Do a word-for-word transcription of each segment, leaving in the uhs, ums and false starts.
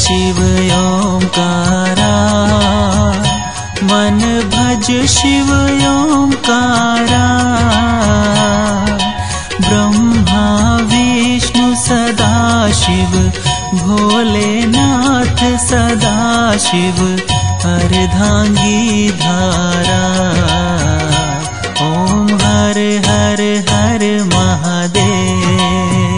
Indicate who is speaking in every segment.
Speaker 1: शिव ओंकारा, मन भज शिव ओंकारा। ब्रह्मा विष्णु सदा शिव, भोलेनाथ सदा शिव, अर्धांगी धारा। ओम हर हर हर महादेव।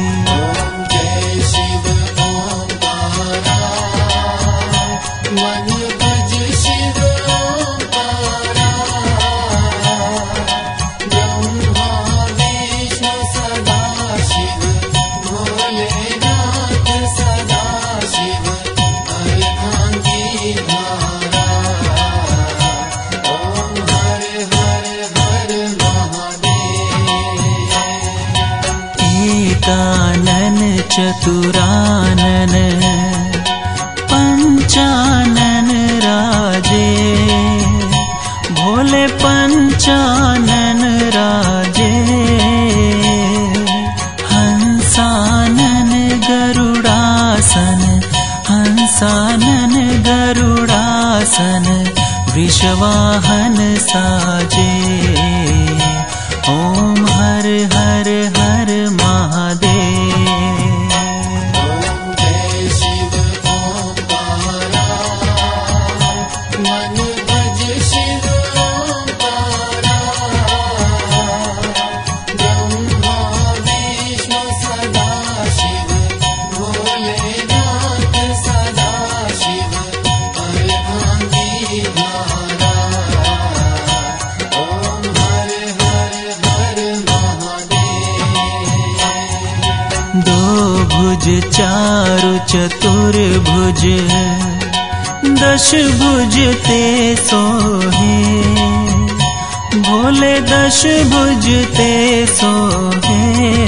Speaker 1: एकानन चतुरानन, पंचानन राजे, भोले पंचानन राजे। हंसानन गरुड़ासन, हंसानन गरुड़ासन, वृषवाहन साजे। ओम हर हर हर महादेव। भुज चारु चतुर्भुज, दश भुज ते सोहे, भोले दश भुज ते सोहे।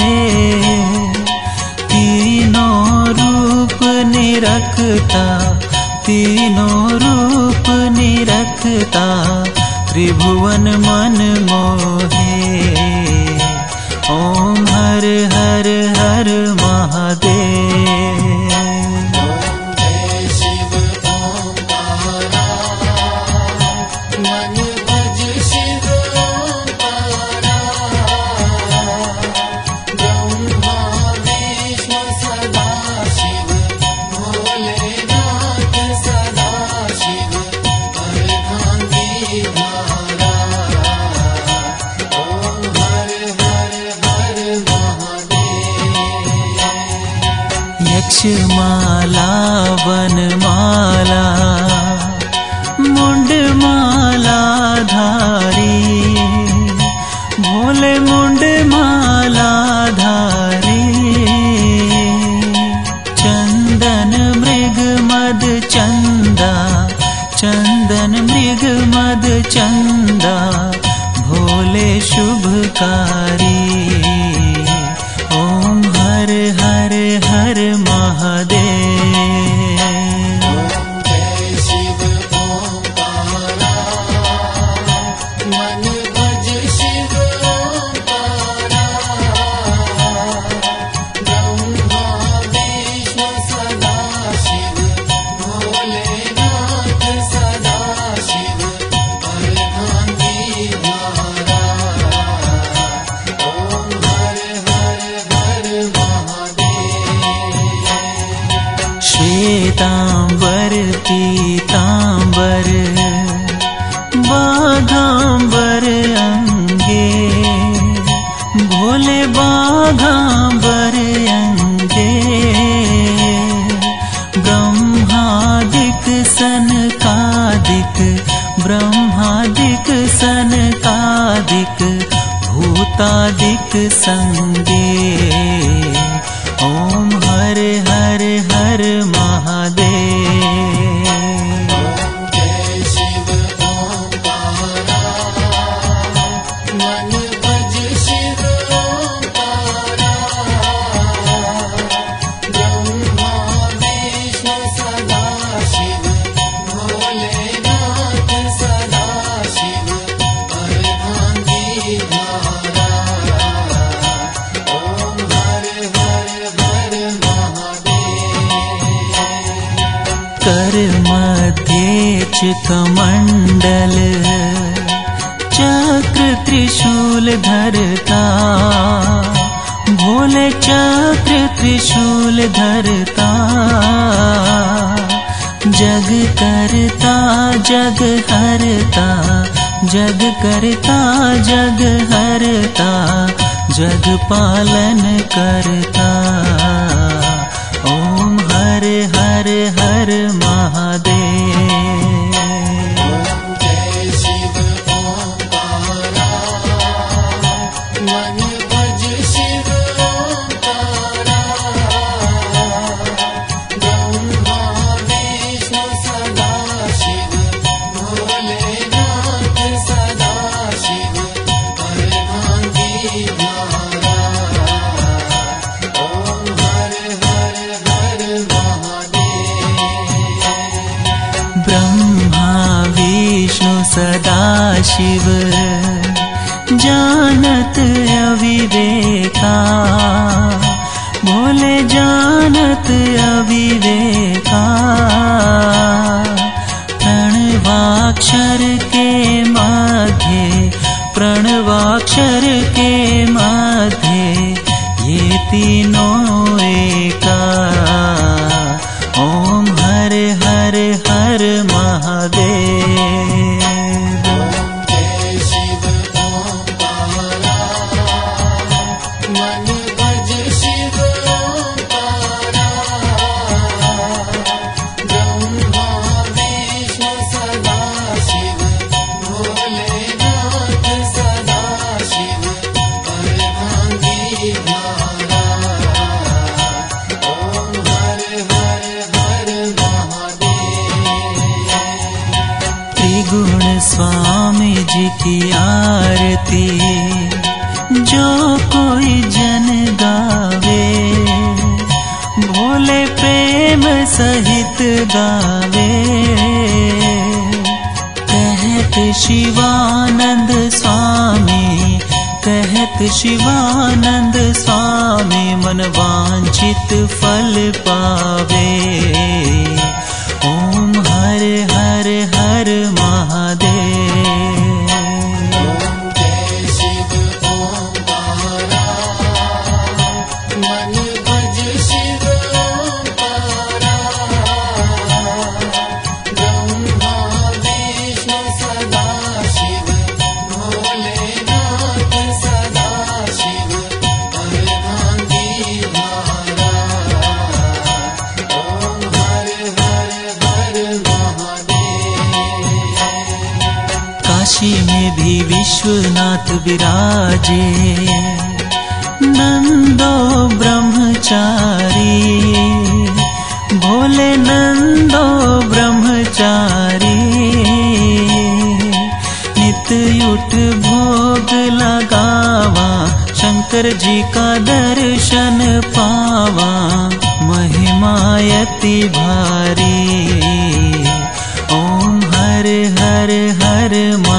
Speaker 1: तीनों रूप निरखता, तीनों रूप निरखता, त्रिभुवन मन मोहे। ओम हर हर हर महादेव। यक्षमाला वनमाला, मुंडमाला धारी, भोले मुंडमाला धारी। चंदन मृग मद चंदा, चंदन मृग मद चंदा, भोले शुभकारी। ओम हर हर हर महादेव। श्वेतांबर पीतांबर, बाघांबर अंगे, भोले बाघांबर अंगे। ब्रह्मादिक सनकादिक, ब्रह्मादिक सनकादिक, भूतादिक संगे। ओम हर हर हर महादेव।
Speaker 2: Hare
Speaker 1: बीच कमंडल, चक्र त्रिशूल धरता, भोले चक्र त्रिशूल धरता, जग करता जग हरता, जग करता जग हरता, जग पालन करता। ओम हर हर हर महादेव। सदा शिव जानत अविवेका, भोले जानत अविवेका, प्रणवाक्षर के मध्य, प्रणवाक्षर के मध्य, ये तीनों एका। ओम हर हर हर महादेव। गुण स्वामी जी की आरती, जो कोई जन गावे, भोले प्रेम सहित गावे। कहत शिवानंद स्वामी, कहत शिवानंद स्वामी, मन वांछित फल पावे। ओम हर हर हर महादेव। ओम जय शिव ओंकारा, मन भज शिव ओंकारा, ब्रह्मा विष्णु सदा शिव, भोलेनाथ सदा शिव, अर्धांगी धारा। ओम हर हर हर महादेव। काशी में भी विश्वनाथ विराजे, नंदो ब्रह्मचारी, भोले नंदो ब्रह्मचारी। नित उठ भोग लगावा, शंकर जी का दर्शन पावा, महिमायति भारी। ओम हर हर हर